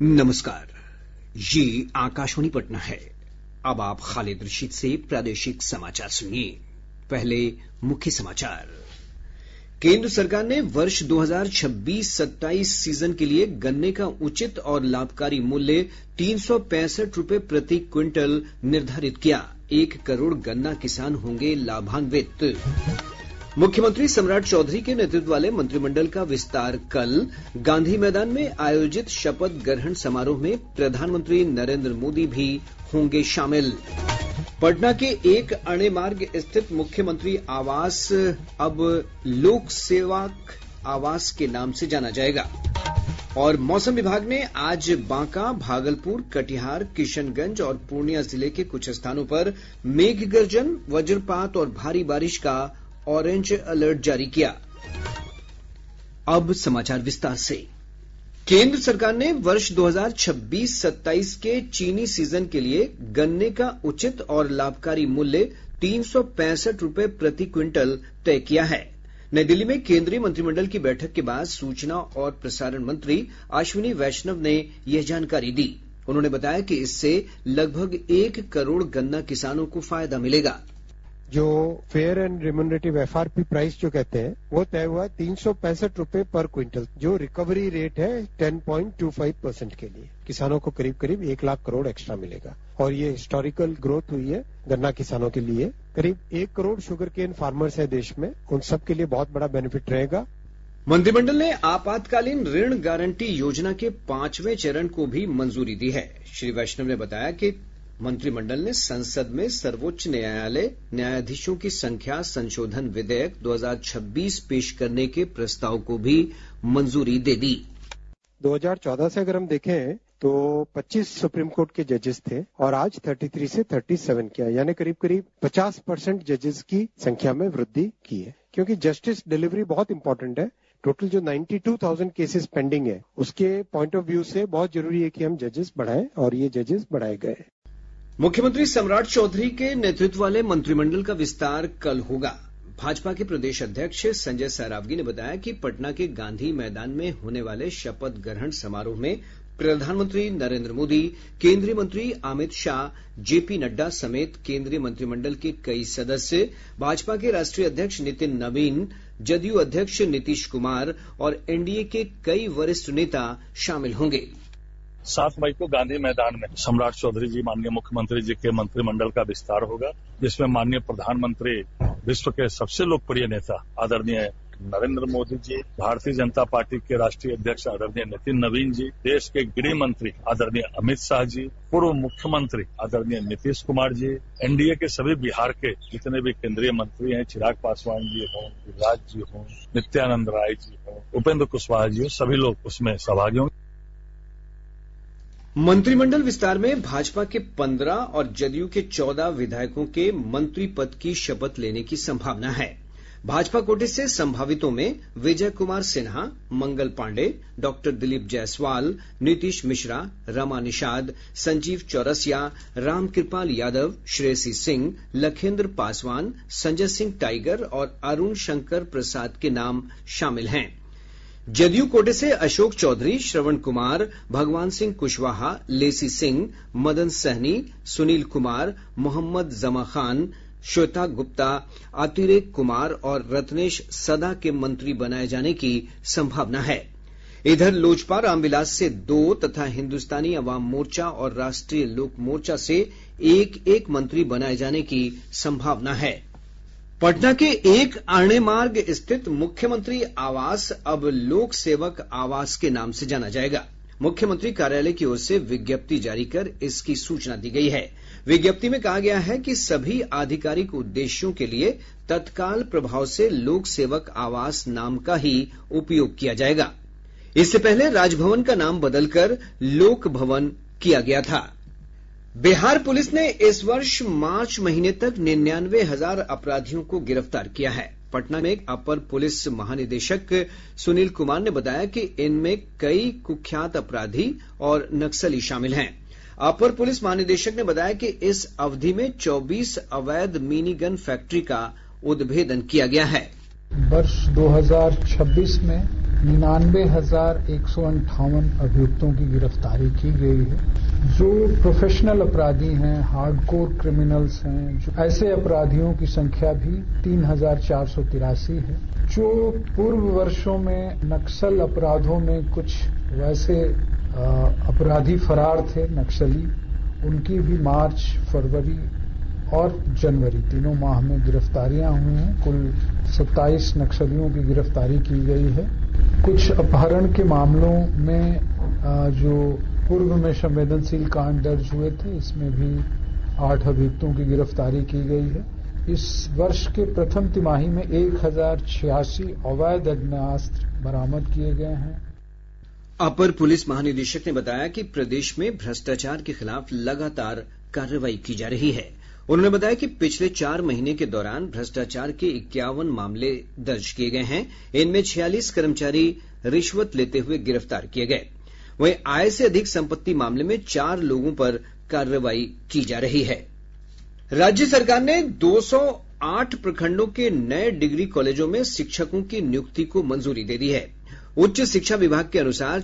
नमस्कार, ये आकाशवाणी पटना है। अब आप खालिद रशीद से प्रादेशिक समाचार सुनिए। पहले मुख्य समाचार। केंद्र सरकार ने वर्ष 2026-27 सीजन के लिए गन्ने का उचित और लाभकारी मूल्य 365 रुपए प्रति क्विंटल निर्धारित किया। 1 करोड़ गन्ना किसान होंगे लाभान्वित। मुख्यमंत्री सम्राट चौधरी के नेतृत्व वाले मंत्रिमंडल का विस्तार कल। गांधी मैदान में आयोजित शपथ ग्रहण समारोह में प्रधानमंत्री नरेंद्र मोदी भी होंगे शामिल। पटना के एक अणे मार्ग स्थित मुख्यमंत्री आवास अब लोक सेवक आवास के नाम से जाना जाएगा। और मौसम विभाग ने आज बांका, भागलपुर, कटिहार, किशनगंज और पूर्णिया जिले के कुछ स्थानों पर मेघ गर्जन, वज्रपात और भारी बारिश का ऑरेंज अलर्ट जारी किया। अब समाचार विस्तार से। केंद्र सरकार ने वर्ष 2026-27 के चीनी सीजन के लिए गन्ने का उचित और लाभकारी मूल्य 365 रुपए प्रति क्विंटल तय किया है। नई दिल्ली में केंद्रीय मंत्रिमंडल की बैठक के बाद सूचना और प्रसारण मंत्री अश्विनी वैष्णव ने यह जानकारी दी। उन्होंने बताया कि इससे लगभग 1 करोड़ गन्ना किसानों को फायदा मिलेगा। जो fair and remunerative FRP price जो कहते हैं वो तय हुआ 365 रुपए पर क्विंटल, जो रिकवरी रेट है 10.25% के लिए किसानों को करीब करीब 1 लाख करोड़ एक्स्ट्रा मिलेगा। और ये हिस्टोरिकल ग्रोथ हुई है गन्ना किसानों के लिए। करीब 1 करोड़ शुगर केन फार्मर्स है देश में, उन सब के लिए बहुत बड़ा बेनिफिट रहेगा। मंत्रिमंडल ने आपातकालीन ऋण गारंटी योजना के 5वें चरण को भी मंजूरी दी है। श्री वैष्णव ने बताया कि मंत्रिमंडल ने संसद में सर्वोच्च न्यायालय न्यायाधीशों की संख्या संशोधन विधेयक 2026 पेश करने के प्रस्ताव को भी मंजूरी दे दी। 2014 से अगर हम देखें तो 25 सुप्रीम कोर्ट के जजेस थे और आज 33 से 37 किया, यानी करीब करीब 50% जजेस की संख्या में वृद्धि की है। क्योंकि जस्टिस डिलीवरी बहुत इंपॉर्टेंट है। टोटल जो 92,000 केसेस पेंडिंग है उसके पॉइंट ऑफ व्यू से बहुत जरूरी है कि हम जजेस बढ़ाएं और ये जजेस बढ़ाए गए। मुख्यमंत्री सम्राट चौधरी के नेतृत्व वाले मंत्रिमंडल का विस्तार कल होगा। भाजपा के प्रदेश अध्यक्ष संजय सरावगी ने बताया कि पटना के गांधी मैदान में होने वाले शपथ ग्रहण समारोह में प्रधानमंत्री नरेंद्र मोदी, केंद्रीय मंत्री अमित शाह, जेपी नड्डा समेत केंद्रीय मंत्रिमंडल के कई सदस्य, भाजपा के राष्ट्रीय अध्यक्ष नितिन नवीन, जदयू अध्यक्ष नीतीश कुमार और एनडीए के कई वरिष्ठ नेता शामिल होंगे। 7 मई को गांधी मैदान में सम्राट चौधरी जी, माननीय मुख्यमंत्री जी के मंत्रिमंडल का विस्तार होगा, जिसमें माननीय प्रधानमंत्री, विश्व के सबसे लोकप्रिय नेता आदरणीय नरेंद्र मोदी जी, भारतीय जनता पार्टी के राष्ट्रीय अध्यक्ष आदरणीय नितिन नवीन जी, देश के गृह मंत्री आदरणीय अमित शाह जी, पूर्व मुख्यमंत्री आदरणीय नीतीश कुमार जी, एनडीए के सभी बिहार के जितने भी केंद्रीय मंत्री हैं, चिराग पासवान जी हों, गिरिराज जी हों, नित्यानंद राय जी हों, उपेंद्र कुशवाहा जी हों, सभी लोग उसमें सहभागी होंगे। मंत्रिमंडल विस्तार में भाजपा के 15 और जदयू के 14 विधायकों के मंत्री पद की शपथ लेने की संभावना है। भाजपा कोटे से संभावितों में विजय कुमार सिन्हा, मंगल पांडे, डॉक्टर दिलीप जायसवाल, नीतीश मिश्रा, रमा निषाद, संजीव चौरसिया, रामकृपाल यादव, श्रेयसी सिंह, लखेंद्र पासवान, संजय सिंह टाइगर और अरुण शंकर प्रसाद के नाम शामिल हैं। जदयू कोटे से अशोक चौधरी, श्रवण कुमार, भगवान सिंह कुशवाहा, लेसी सिंह, मदन सहनी, सुनील कुमार, मोहम्मद जमा खान, श्वेता गुप्ता, अतिरेक कुमार और रत्नेश सदा के मंत्री बनाए जाने की संभावना है। इधर लोजपा रामविलास से 2 तथा हिंदुस्तानी अवाम मोर्चा और राष्ट्रीय लोक मोर्चा से 1-1 मंत्री बनाए जाने की संभावना है। पटना के एक अणे मार्ग स्थित मुख्यमंत्री आवास अब लोक सेवक आवास के नाम से जाना जाएगा। मुख्यमंत्री कार्यालय की ओर से विज्ञप्ति जारी कर इसकी सूचना दी गई है। विज्ञप्ति में कहा गया है कि सभी आधिकारिक उद्देश्यों के लिए तत्काल प्रभाव से लोक सेवक आवास नाम का ही उपयोग किया जाएगा। इससे पहले राजभवन का नाम बदलकर लोक भवन किया गया था। बिहार पुलिस ने इस वर्ष मार्च महीने तक 99,000 अपराधियों को गिरफ्तार किया है। पटना में अपर पुलिस महानिदेशक सुनील कुमार ने बताया कि इनमें कई कुख्यात अपराधी और नक्सली शामिल हैं। अपर पुलिस महानिदेशक ने बताया कि इस अवधि में 24 अवैध मिनी गन फैक्ट्री का उद्भेदन किया गया है। वर्ष 2026 में 99,158 अभियुक्तों की गिरफ्तारी की गई है। जो प्रोफेशनल अपराधी हैं, हार्डकोर क्रिमिनल्स हैं, जो ऐसे अपराधियों की संख्या भी 3,483 है। जो पूर्व वर्षों में नक्सल अपराधों में कुछ वैसे अपराधी फरार थे नक्सली, उनकी भी मार्च, फरवरी और जनवरी तीनों माह में गिरफ्तारियां हुई हैं। कुल 27 नक्सलियों की गिरफ्तारी की गई है। कुछ अपहरण के मामलों में जो पूर्व में संवेदनशील कांड दर्ज हुए थे, इसमें भी 8 अभियुक्तों की गिरफ्तारी की गई है। इस वर्ष के प्रथम तिमाही में 1,086 अवैध आग्नेयास्त्र बरामद किए गए हैं। अपर पुलिस महानिदेशक ने बताया कि प्रदेश में भ्रष्टाचार के खिलाफ लगातार कार्रवाई की जा रही है। उन्होंने बताया कि पिछले 4 महीने के दौरान भ्रष्टाचार के 51 मामले दर्ज किए गए हैं। इनमें 46 कर्मचारी रिश्वत लेते हुए गिरफ्तार किए गए। वहीं आय से अधिक संपत्ति मामले में 4 लोगों पर कार्रवाई की जा रही है। राज्य सरकार ने 208 प्रखंडों के नए डिग्री कॉलेजों में शिक्षकों की नियुक्ति को मंजूरी दे दी है। उच्च शिक्षा विभाग के अनुसार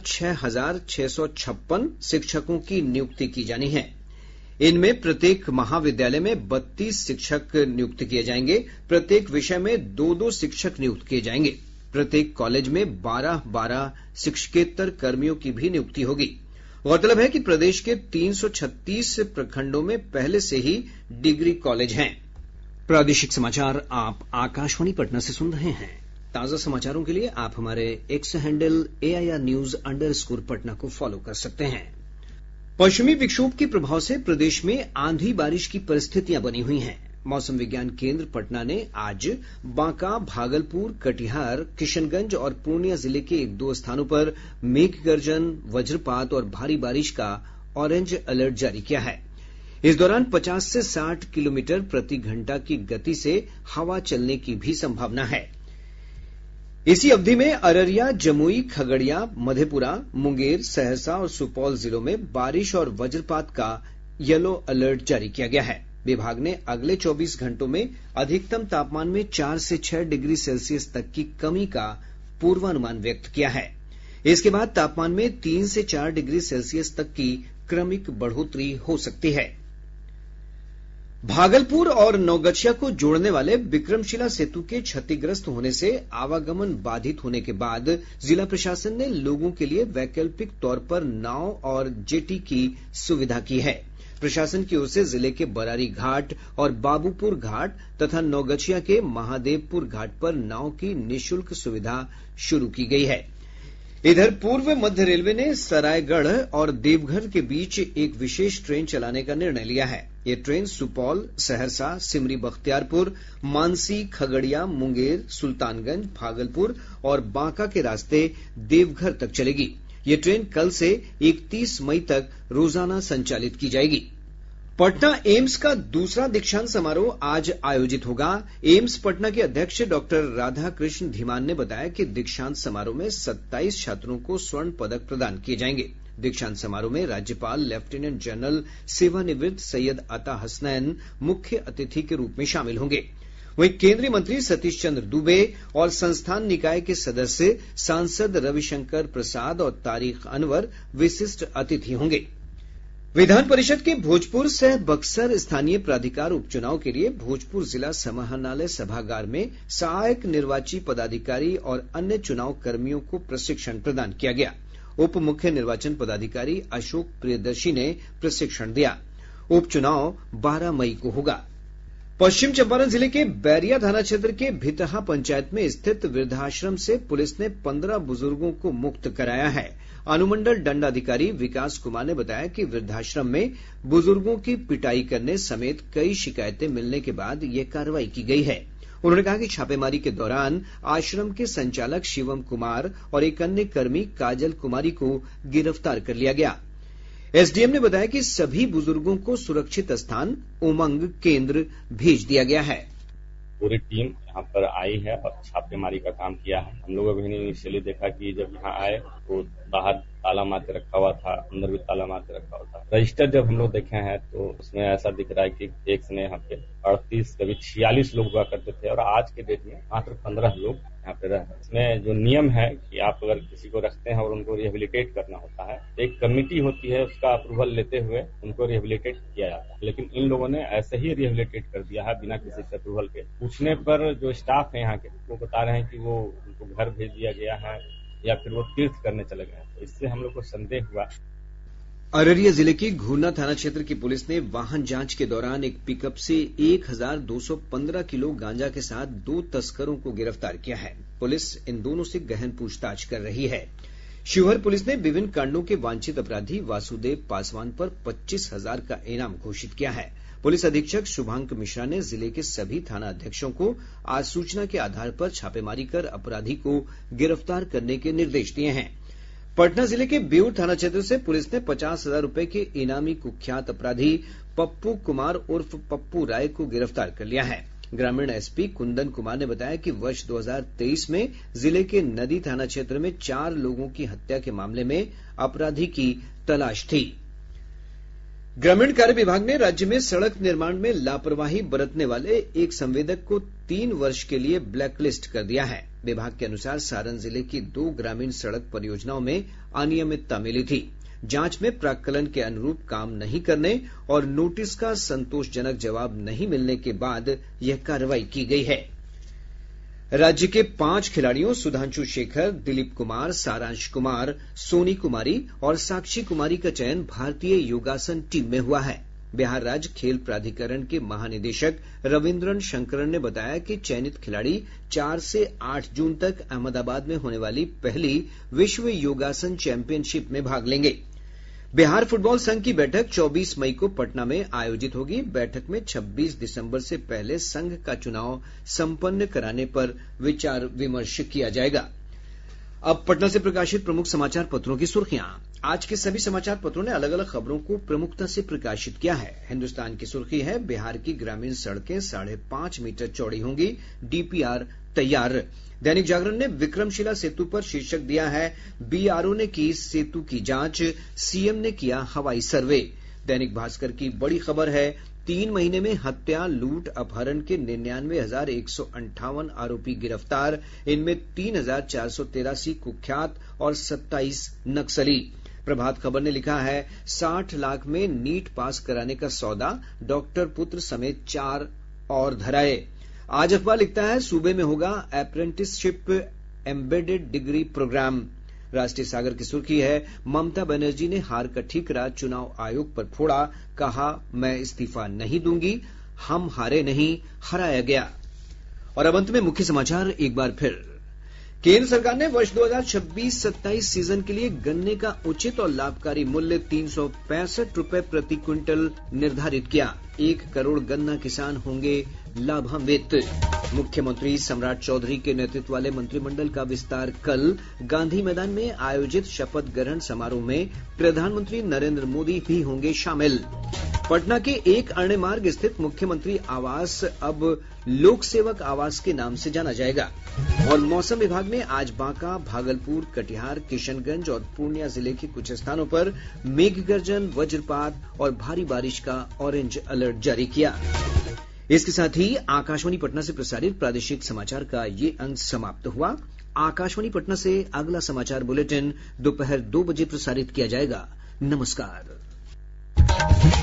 6,656 शिक्षकों की नियुक्ति की जानी है। इनमें प्रत्येक महाविद्यालय में 32 शिक्षक नियुक्त किए जाएंगे। प्रत्येक विषय में 2-2 शिक्षक नियुक्त किए जाएंगे। प्रत्येक कॉलेज में 12-12 शिक्षकेतर कर्मियों की भी नियुक्ति होगी। गौरतलब है कि प्रदेश के 336 प्रखंडों में पहले से ही डिग्री कॉलेज हैं। प्रादेशिक समाचार आप आकाशवाणी पटना से सुन रहे हैं। ताजा समाचारों के लिए आप हमारे एक्स हैंडल AIRnews_पटना को फॉलो कर सकते हैं। पश्चिमी विक्षोभ के प्रभाव से प्रदेश में आंधी बारिश की परिस्थितियां बनी हुई हैं। मौसम विज्ञान केंद्र पटना ने आज बांका, भागलपुर, कटिहार, किशनगंज और पूर्णिया जिले के 1-2 स्थानों पर मेघ गर्जन, वज्रपात और भारी बारिश का ऑरेंज अलर्ट जारी किया है। इस दौरान 50 से 60 किलोमीटर प्रति घंटा की गति से हवा चलने की भी संभावना है। इसी अवधि में अररिया, जमुई, खगड़िया, मधेपुरा, मुंगेर, सहरसा और सुपौल जिलों में बारिश और वज्रपात का येलो अलर्ट जारी किया गया है। विभाग ने अगले 24 घंटों में अधिकतम तापमान में 4 से 6 डिग्री सेल्सियस तक की कमी का पूर्वानुमान व्यक्त किया है। इसके बाद तापमान में 3 से 4 डिग्री सेल्सियस तक की क्रमिक बढ़ोतरी हो सकती है। भागलपुर और नवगछिया को जोड़ने वाले विक्रमशिला सेतु के क्षतिग्रस्त होने से आवागमन बाधित होने के बाद जिला प्रशासन ने लोगों के लिए वैकल्पिक तौर पर नाव और जेटी की सुविधा की है। प्रशासन की ओर से जिले के बरारी घाट और बाबूपुर घाट तथा नवगछिया के महादेवपुर घाट पर नाव की निःशुल्क सुविधा शुरू की गई है। इधर पूर्व मध्य रेलवे ने सरायगढ़ और देवघर के बीच एक विशेष ट्रेन चलाने का निर्णय लिया है। ये ट्रेन सुपौल, सहरसा, सिमरी बख्तियारपुर, मानसी, खगड़िया, मुंगेर, सुल्तानगंज, भागलपुर और बांका के रास्ते देवघर तक चलेगी। ये ट्रेन कल से 31 मई तक रोजाना संचालित की जाएगी। पटना एम्स का दूसरा दीक्षांत समारोह आज आयोजित होगा। एम्स पटना के अध्यक्ष डॉक्टर राधाकृष्ण धीमान ने बताया कि दीक्षांत समारोह में 27 छात्रों को स्वर्ण पदक प्रदान किए जाएंगे। दीक्षांत समारोह में राज्यपाल लेफ्टिनेंट जनरल सेवानिवृत्त सैयद अता हसनैन मुख्य अतिथि के रूप में शामिल होंगे। वहीं केंद्रीय मंत्री सतीश चंद्र दूबे और संस्थान निकाय के सदस्य सांसद रविशंकर प्रसाद और तारिक अनवर विशिष्ट अतिथि होंगे। विधान परिषद के भोजपुर सह बक्सर स्थानीय प्राधिकार उपचुनाव के लिए भोजपुर जिला समाहरणालय सभागार में सहायक निर्वाची पदाधिकारी और अन्य चुनाव कर्मियों को प्रशिक्षण प्रदान किया गया। उप मुख्य निर्वाचन पदाधिकारी अशोक प्रियदर्शी ने प्रशिक्षण दिया। उपचुनाव 12 मई को होगा। पश्चिम चंपारण जिले के बैरिया थाना क्षेत्र के भितहा पंचायत में स्थित वृद्धाश्रम से पुलिस ने 15 बुजुर्गों को मुक्त कराया है। अनुमंडल दंडाधिकारी विकास कुमार ने बताया कि वृद्धाश्रम में बुजुर्गों की पिटाई करने समेत कई शिकायतें मिलने के बाद यह कार्रवाई की गई है। उन्होंने कहा कि छापेमारी के दौरान आश्रम के संचालक शिवम कुमार और एक अन्य कर्मी काजल कुमारी को गिरफ्तार कर लिया गया। एसडीएम ने बताया कि सभी बुजुर्गों को सुरक्षित स्थान उमंग केंद्र भेज दिया गया है। पूरी टीम यहाँ पर आई है और छापेमारी का काम किया है। हम लोगों ने इनिशियली देखा कि जब यहाँ आए तो बाहर ताला मार के रखा हुआ था, अंदर भी ताला मार के रखा हुआ था। रजिस्टर जब हम लोग देखे हैं तो उसमें ऐसा दिख रहा है कि एक समय यहाँ पे 38 कभी 46 लोग हुआ करते थे और आज के डेट में मात्र 15 लोग यहाँ पे रह रहे हैं। इसमें जो नियम है कि आप अगर किसी को रखते हैं और उनको रिहेबिलिटेट करना होता है, एक कमेटी होती है, उसका अप्रूवल लेते हुए उनको रिहेबिलिटेट किया जाता है। लेकिन इन लोगों ने ऐसे ही रिहेबिलिटेट कर दिया है बिना किसी से अप्रूवल के। पूछने पर जो स्टाफ है यहाँ के वो बता रहे हैं कि वो उनको घर भेज दिया गया है या फिर वो तीर्थ करने चले गए। तो इससे हम लोग को संदेह हुआ। अररिया जिले की घूरना थाना क्षेत्र की पुलिस ने वाहन जांच के दौरान एक पिकअप से 1215 किलो गांजा के साथ 2 तस्करों को गिरफ्तार किया है। पुलिस इन दोनों से गहन पूछताछ कर रही है। शिवहर पुलिस ने विभिन्न कांडों के वांछित अपराधी वासुदेव पासवान पर 25,000 का इनाम घोषित किया है। पुलिस अधीक्षक शुभांक मिश्रा ने जिले के सभी थाना अध्यक्षों को आज सूचना के आधार पर छापेमारी कर अपराधी को गिरफ्तार करने के निर्देश दिए हैं। पटना जिले के बेउर थाना क्षेत्र से पुलिस ने 50,000 रूपये के इनामी कुख्यात अपराधी पप्पू कुमार उर्फ पप्पू राय को गिरफ्तार कर लिया है। ग्रामीण एसपी कुंदन कुमार ने बताया कि वर्ष 2023 में जिले के नदी थाना क्षेत्र में 4 लोगों की हत्या के मामले में अपराधी की तलाश थी। ग्रामीण कार्य विभाग ने राज्य में सड़क निर्माण में लापरवाही बरतने वाले एक संवेदक को 3 वर्ष के लिए ब्लैकलिस्ट कर दिया है। विभाग के अनुसार सारण जिले की 2 ग्रामीण सड़क परियोजनाओं में अनियमितता मिली थी। जांच में प्राक्कलन के अनुरूप काम नहीं करने और नोटिस का संतोषजनक जवाब नहीं मिलने के बाद यह कार्रवाई की गई है। राज्य के 5 खिलाड़ियों सुधांशु शेखर, दिलीप कुमार, सारांश कुमार, सोनी कुमारी और साक्षी कुमारी का चयन भारतीय योगासन टीम में हुआ है। बिहार राज्य खेल प्राधिकरण के महानिदेशक रविन्द्रन शंकरन ने बताया कि चयनित खिलाड़ी 4 से 8 जून तक अहमदाबाद में होने वाली पहली विश्व योगासन चैंपियनशिप में भाग लेंगे। बिहार फुटबॉल संघ की बैठक 24 मई को पटना में आयोजित होगी। बैठक में 26 दिसंबर से पहले संघ का चुनाव संपन्न कराने पर विचार विमर्श किया जाएगा। अब पटना से प्रकाशित प्रमुख समाचार पत्रों की सुर्खियां। आज के सभी समाचार पत्रों ने अलग अलग खबरों को प्रमुखता से प्रकाशित किया है। हिन्दुस्तान की सुर्खी है, बिहार की ग्रामीण सड़कें 5.5 मीटर चौड़ी होंगी, डीपीआर तैयार। दैनिक जागरण ने विक्रमशिला सेतु पर शीर्षक दिया है, बीआरओ ने की सेतु की जांच, सीएम ने किया हवाई सर्वे। दैनिक भास्कर की बड़ी खबर है, 3 महीने में हत्या, लूट, अपहरण के 99,158 आरोपी गिरफ्तार। इनमें 3,483 कुख्यात और 27 नक्सली। प्रभात खबर ने लिखा है, 60 लाख में नीट पास कराने का सौदा, डॉक्टर पुत्र समेत 4 और धराए। आज अखबार लिखता है, सूबे में होगा अप्रेंटिसशिप एम्बेडेड डिग्री प्रोग्राम। राष्ट्रीय सागर की सुर्खी है, ममता बनर्जी ने हार का ठीकरा चुनाव आयोग पर फोड़ा, कहा मैं इस्तीफा नहीं दूंगी, हम हारे नहीं हराया गया। और अब अंत में मुख्य समाचार एक बार फिर। केंद्र सरकार ने वर्ष 2026-27 सीजन के लिए गन्ने का उचित और लाभकारी मूल्य 365 रुपए प्रति क्विंटल निर्धारित किया। 1 करोड़ गन्ना किसान होंगे लाभान्वित। मुख्यमंत्री सम्राट चौधरी के नेतृत्व वाले मंत्रिमंडल का विस्तार कल। गांधी मैदान में आयोजित शपथ ग्रहण समारोह में प्रधानमंत्री नरेंद्र मोदी भी होंगे शामिल। पटना के एक अरण्य मार्ग स्थित मुख्यमंत्री आवास अब लोक सेवक आवास के नाम से जाना जाएगा। और मौसम विभाग ने आज बांका, भागलपुर, कटिहार, किशनगंज और पूर्णिया जिले के कुछ स्थानों पर मेघ गर्जन, वज्रपात और भारी बारिश का ऑरेंज अलर्ट जारी किया। इसके साथ ही आकाशवाणी पटना से प्रसारित प्रादेशिक समाचार का ये अंक समाप्त हुआ। आकाशवाणी पटना से अगला समाचार बुलेटिन दोपहर 2 बजे प्रसारित किया जाएगा। नमस्कार।